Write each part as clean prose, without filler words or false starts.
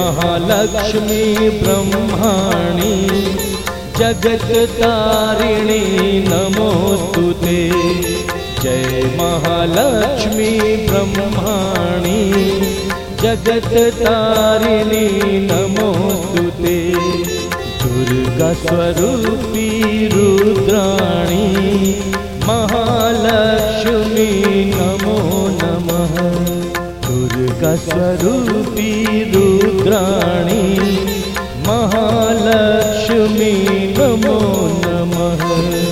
महालक्ष्मी ब्रह्माणी जगत तारिणी नमोस्तुते। जय महालक्ष्मी ब्रह्माणी जगत तारिणी नमोस्तुते। दुर्गा स्वरूपी रुद्राणी महालक्ष्मी नमो नमः। दुर्गा स्वरूपी रुद्राणी महालक्ष्मी नमो नमः।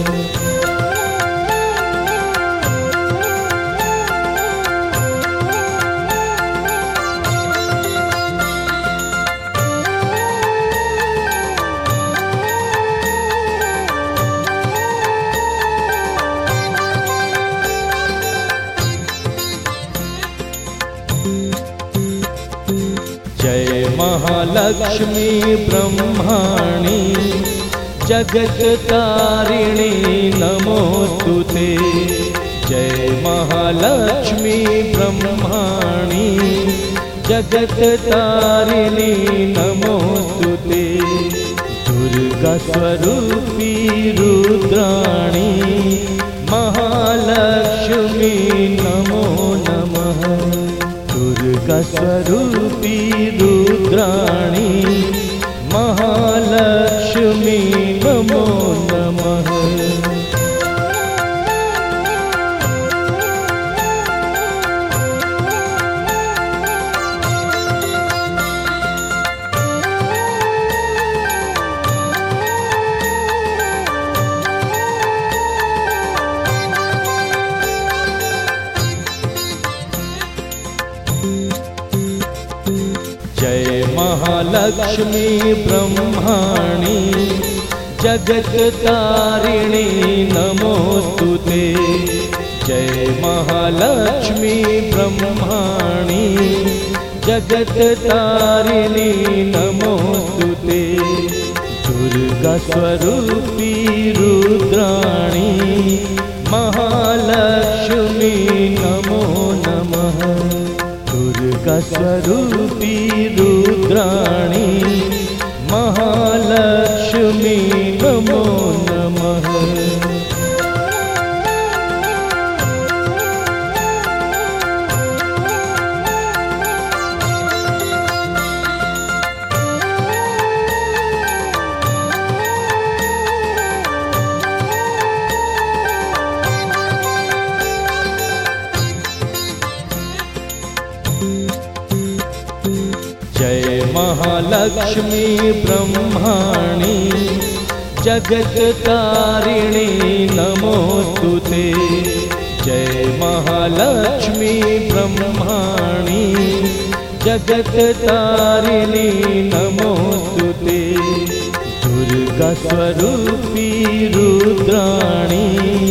जय महालक्ष्मी ब्रह्माणी जगत तारिणी नमोस्तुते। जय महालक्ष्मी ब्रह्माणी जगत तारिणी नमोस्तुते। दुर्गा स्वरूपी रुद्राणी महालक्ष्मी नमो नमः। दुर्गा स्वरूपी रुद्राणी महालक्ष्मी नमो नमः। जय महालक्ष्मी ब्रह्माणी जगत तारिणी नमोस्तुते। जय महालक्ष्मी ब्रह्माणी जगत तारिणी नमोस्तुते। दुर्गा स्वरूपी रुद्राणी महालक्ष्मी नमो नमः। दुर्गा स्वरूपी रुद्राणी महालक्ष्मी नमो नमः। जय महालक्ष्मी ब्रह्माणी जगत तारिणी नमोस्तुते। जय महालक्ष्मी ब्रह्माणी जगत तारिणी नमोस्तुते। दुर्गा स्वरूपी रुद्राणी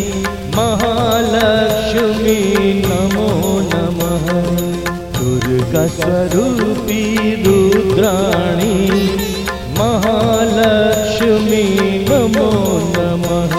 महालक्ष्मी नमो नमः। दुर्गा स्वरूपी रुद्राणी महालक्ष्मी नमो नमः।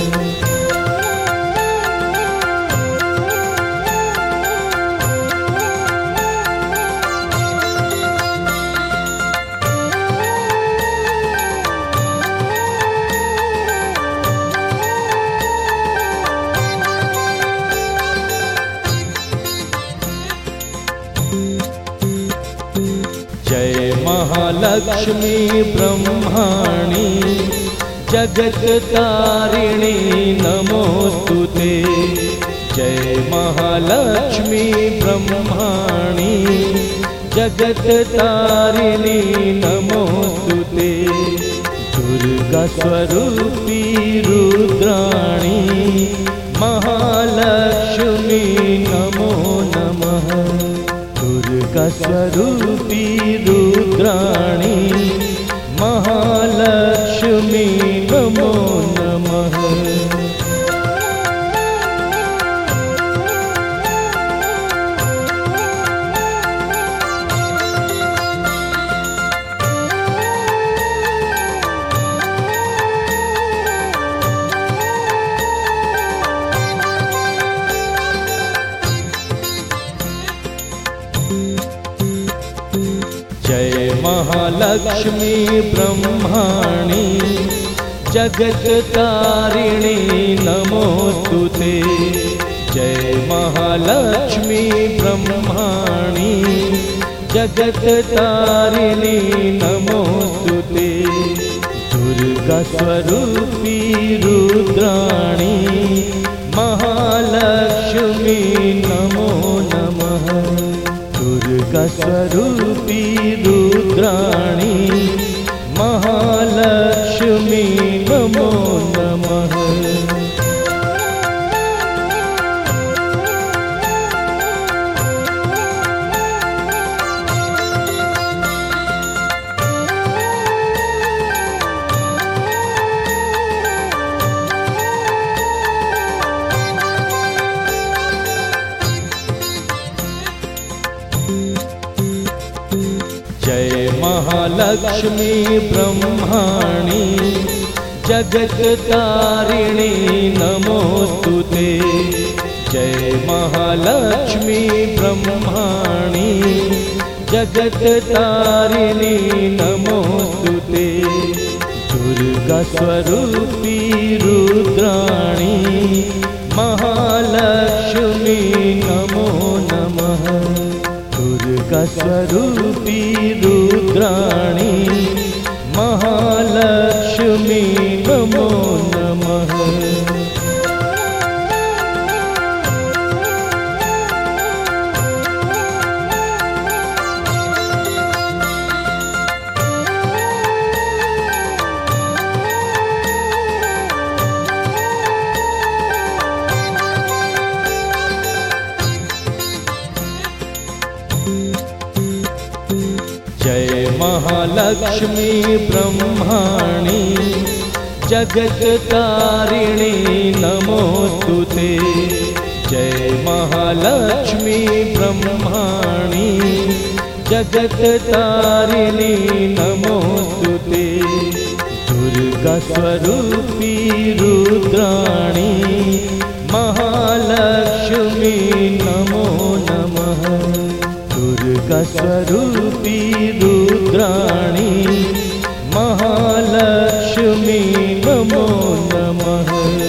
जय महालक्ष्मी ब्रह्माणी जगत तारिणी नमोस्तुते। जय महालक्ष्मी ब्रह्माणी जगत तारिणी नमोस्तुते। दुर्गा स्वरूपी रुद्राणी महालक्ष्मी नमो नमः। दुर्गा स्वरूपी रुद्राणी महालक्ष्मी नमो नमः। महालक्ष्मी ब्रह्माणी जगत तारिणी नमोस्तुते। जय महालक्ष्मी ब्रह्माणी जगत तारिणी नमोस्तुते। दुर्गा स्वरूपी रुद्राणी महालक्ष्मी नमो नमः। दुर्गा स्वरूपी रुद्राणी महालक्ष्मी नमो नमः। जय महालक्ष्मी ब्रह्माणी जगत तारिणी नमोस्तुते। जय महालक्ष्मी ब्रह्माणी जगत तारिणी नमोस्तुते। दुर्गा स्वरूपी रुद्राणी महालक्ष्मी नमो नमः। दुर्गा स्वरूपी रुद्राणी महालक्ष्मी नमो नमः। जय महालक्ष्मी ब्रह्माणी जगत तारिणी नमोस्तुते। जय महालक्ष्मी ब्रह्माणी जगत तारिणी नमोस्तुते। दुर्गा स्वरूपी रुद्राणी महालक्ष्मी नमो नमः। दुर्गा स्वरूपी रुद्राणी महालक्ष्मी नमो नमः।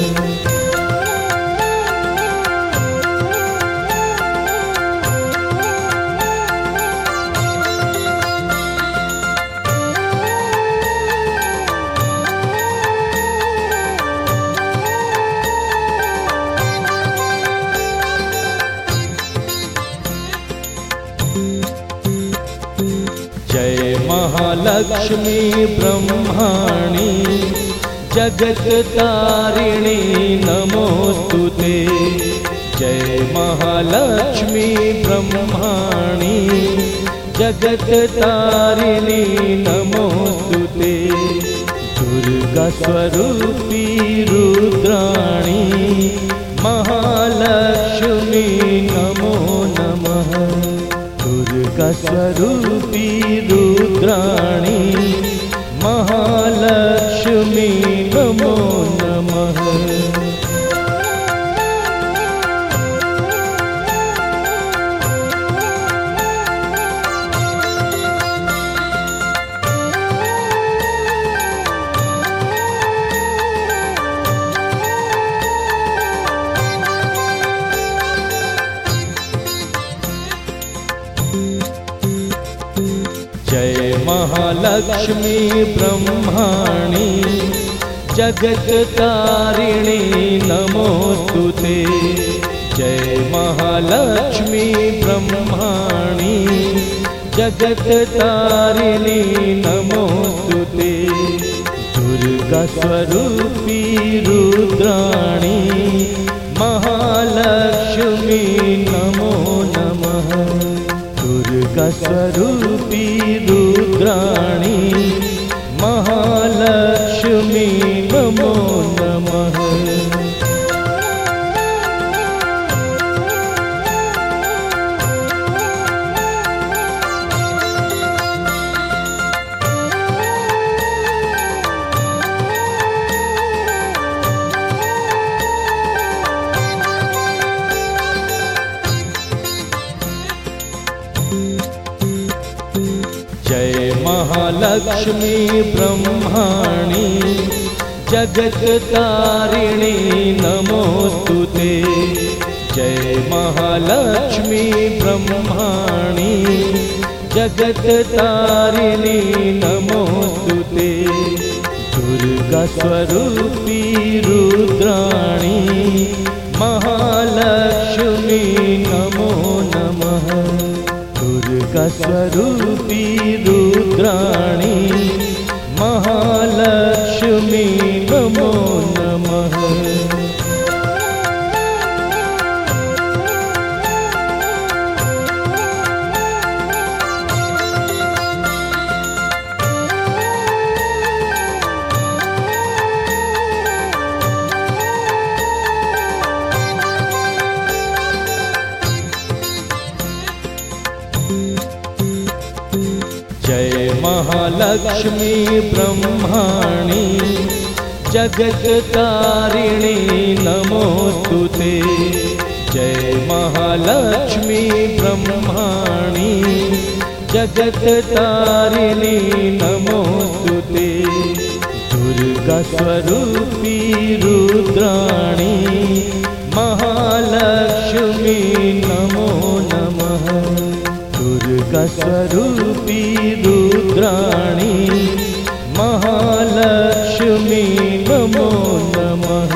जय महालक्ष्मी ब्रह्माणी जगत तारिणी नमोस्तुते। जय महालक्ष्मी ब्रह्माणी जगत तारिणी नमोस्तुते। दुर्गा स्वरूपी रुद्राणी महालक्ष्मी नमो नमः। दुर्गा स्वरूपी रुद्राणी महालक्ष्मी नमो नमः। जय महालक्ष्मी ब्रह्माणी जगत तारिणी नमोस्तुते। जय महालक्ष्मी ब्रह्माणी जगत तारिणी नमोस्तुते। दुर्गा स्वरूपी रुद्राणी महालक्ष्मी नमो नमः। दुर्गा स्वरूपी रुद्राणी महालक्ष्मी नमो नमः। महालक्ष्मी ब्रह्माणी जगत्तारिणी नमोस्तुते। जय महालक्ष्मी ब्रह्माणी जगत्तारिणी नमोस्तुते। दुर्गा स्वरूपी रुद्राणी महालक्ष्मी नमो नमः। दुर्गा स्वरूपी रुद्राणी महालक्ष्मी नमो नमः। जय महालक्ष्मी ब्रह्माणी जगत्तारिणी नमोस्तुते। जय महालक्ष्मी ब्रह्माणी जगत्तारिणी नमोस्तुते। दुर्गा स्वरूपी रुद्राणी महालक्ष्मी नमो नमः। दुर्गा स्वरूपी रुद्राणी महालक्ष्मी नमो नमः।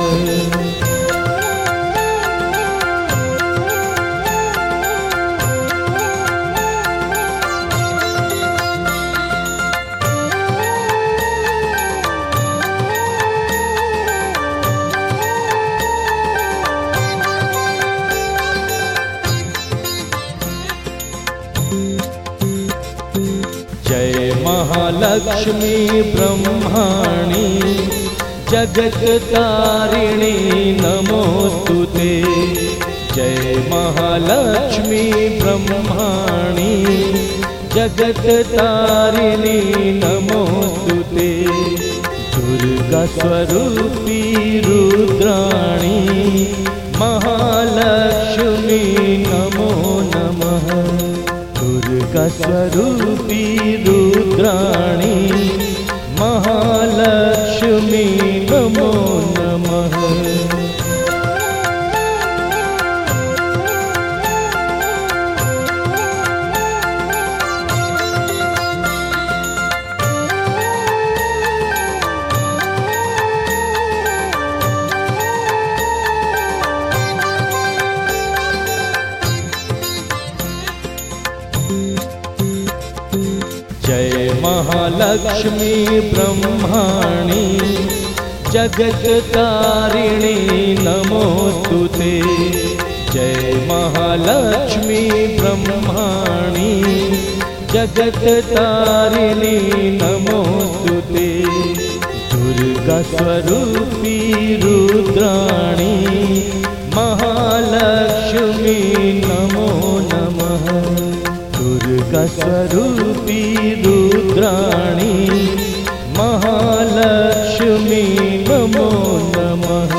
जय महालक्ष्मी ब्रह्माणी जगत्तारिणी नमोस्तुते। जय महालक्ष्मी ब्रह्माणी जगत्तारिणी नमोस्तुते। दुर्गा स्वरूपी रुद्राणी महालक्ष्मी नमो नमः। दुर्गा स्वरूपी रुद्राणी महालक्ष्मी नमो नमः। जय महालक्ष्मी ब्रह्माणी जगत्तारिणी नमोस्तुते। जय महालक्ष्मी ब्रह्माणी जगत्तारिणी नमोस्तुते। दुर्गा स्वरूपी रुद्राणी महालक्ष्मी नमो नमः। दुर्गा स्वरूपी रुद्राणी महालक्ष्मी नमो नमः।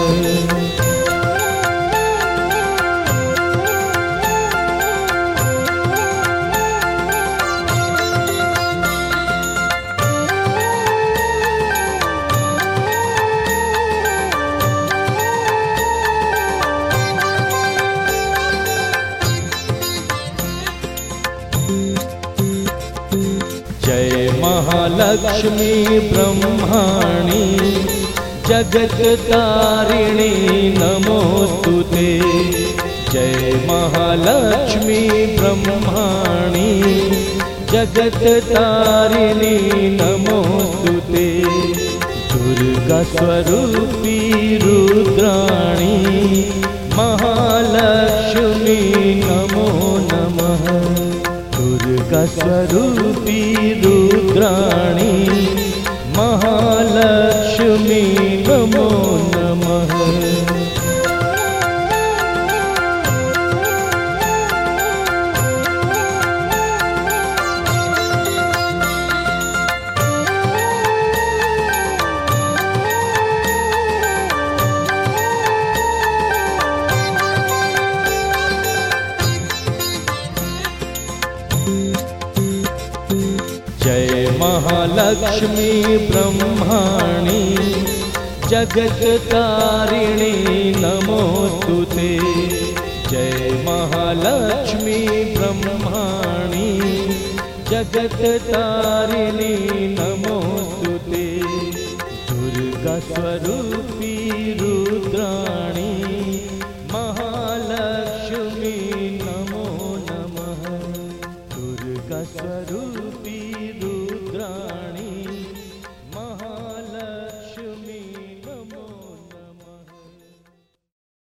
जय महालक्ष्मी ब्रह्माणी जगत्तारिणी नमोस्तुते। जय महालक्ष्मी ब्रह्माणी जगत्तारिणी नमोस्तुते। दुर्गा स्वरूपी रुद्राणी महालक्ष्मी नमो नमः। दुर्गा स्वरूपी रुद्राणी महालक्ष्मी नमो नमः। महालक्ष्मी ब्रह्माणी जगत तारिणी नमोस्तुते। जय महालक्ष्मी ब्रह्माणी जगत तारिणी नमोस्तुते। दुर्गा स्वरूपी रुद्राणी महालक्ष्मी नमो नमः। दुर्गा स्वरूपी